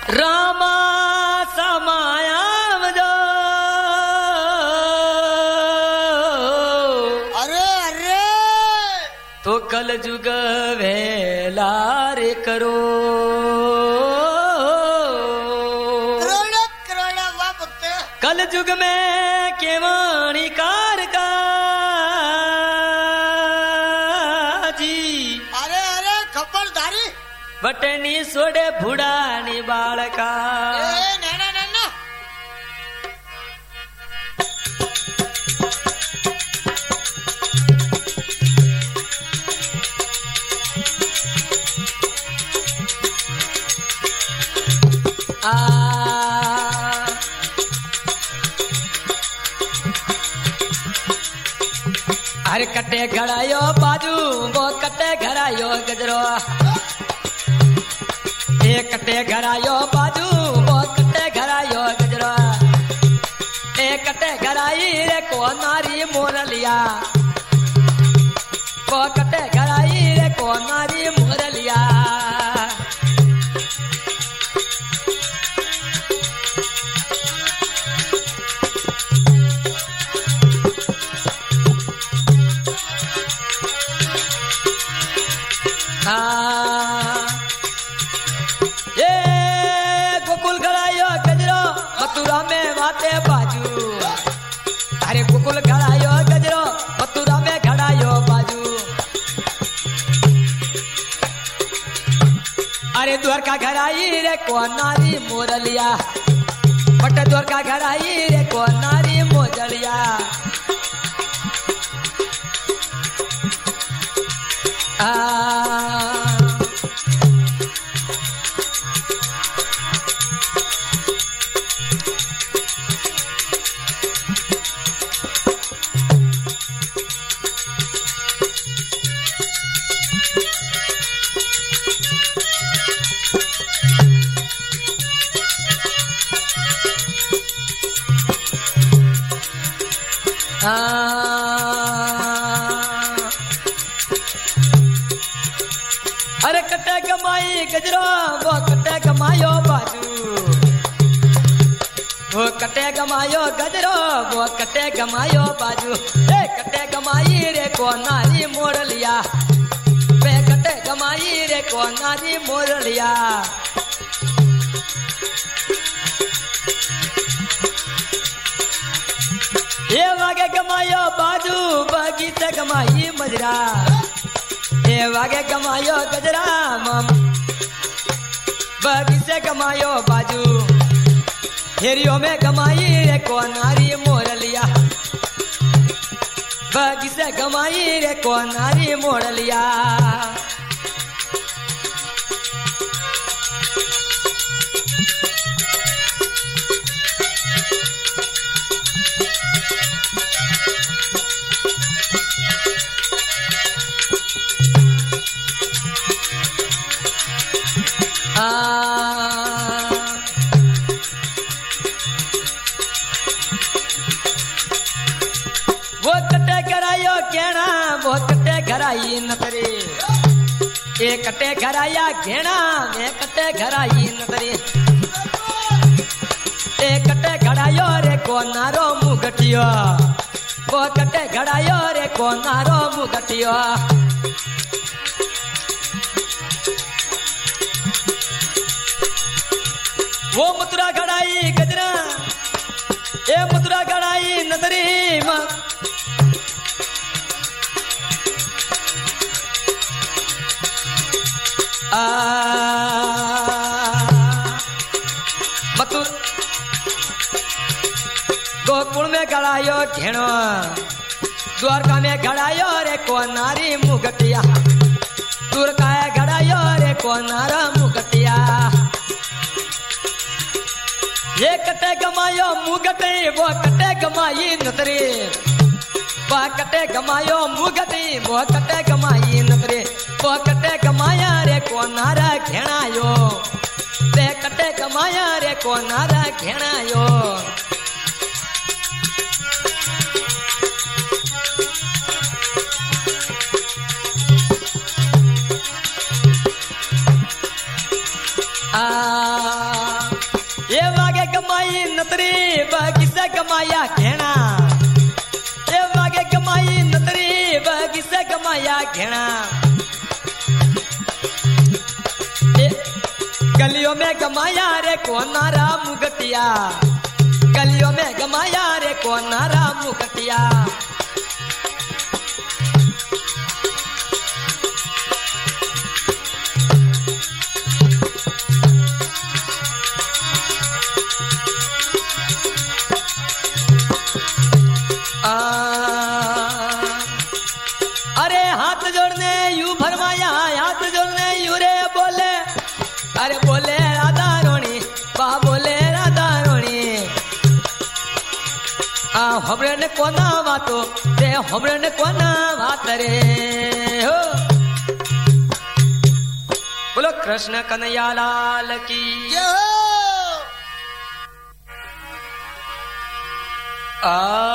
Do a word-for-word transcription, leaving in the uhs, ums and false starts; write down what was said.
रामा समायाम जो अरे अरे तो कल जुग वेला रे करो करोड़ करोड़ वाह भक्त कल जुग में केवाणी कार का जी अरे अरे खबरदारी बटनी सोडे भुडानी बाळका ए नैना नैना आ अरे कटे घड़ायो बाजू वो कटे घड़ायो गजरो ए कटे घड़ायो बाजू वो कटे घड़ायो गजरो ए कटे घड़ाई रे को नारी मोरलिया को कटे घड़ाई रे को नारी मोरलिया हाँ ये गोकुल घड़ायो गजरो मथुरा में वाते बाजू अरे गोकुल घड़ायो गजरो मथुरा में घड़ायो बाजू अरे द्वारका घड़ाई रे को नारी मोरलिया बट द्वारका घड़ाई रे को नारी मोजलिया आ अरे कटे कमाई गजरो वो कटे कमायो बाजू वो कटे कमायो गजरो वो कटे कमायो बाजू ए कटे कमाई रे को नारी मोड़ लिया वे कटे कमाई रे को नारी मोड़ लिया ये वागे कमायो बाजू बगीचे कमाई मजरा ये वागे कमायो गजरा मम बगीचे कमायो बाजू हेरियो में कमाई रे को नारी मोड़ लिया बगीचे कमाई रे को नारी मोड़ लिया वो कटे करायो घेना वो कटे घराई नतरे ए कटे घराया घेना मैं कटे घराई नतरे ए कटे घड़ायो रे को नारो मुगटियो वो कटे घड़ायो रे को नारो मुगटियो वो मुद्रा घड़ाई गजरा ए मुद्रा घड़ाई नजरी मां आ मथुर गोकुल में घड़ायो घेणो द्वारका में घड़ायो रे को नारी मुगटिया द्वारका घड़ायो रे को नारा मुगटिया ये कटे गमायो मुगटे वो कटे गमाई नतरे वो कटे गमायो मुगटे वो कटे गमाई नतरे वो कटे गमाया रे को नारा घेणायो वे कटे गमाया रे को नारा घेणायो आ नतरी बगीचा गमाया घेणा ए वागे गमाई नतरी बगीचा गमाया घेणा ए गलियों में गमाया रे कोनारा मुगटिया गलियों में गमाया रे कोनारा मुगटिया अरे हाथ जोड़ने यू भरमाया हाथ जोड़ने यू रे बोले अरे बोले राधा रोणी बा बोले राधा रोणी आ हमरे ने कोना वातो रे हमरे ने कोना वात रे हो बोलो कृष्ण कन्हैया लाल की जय हो। आ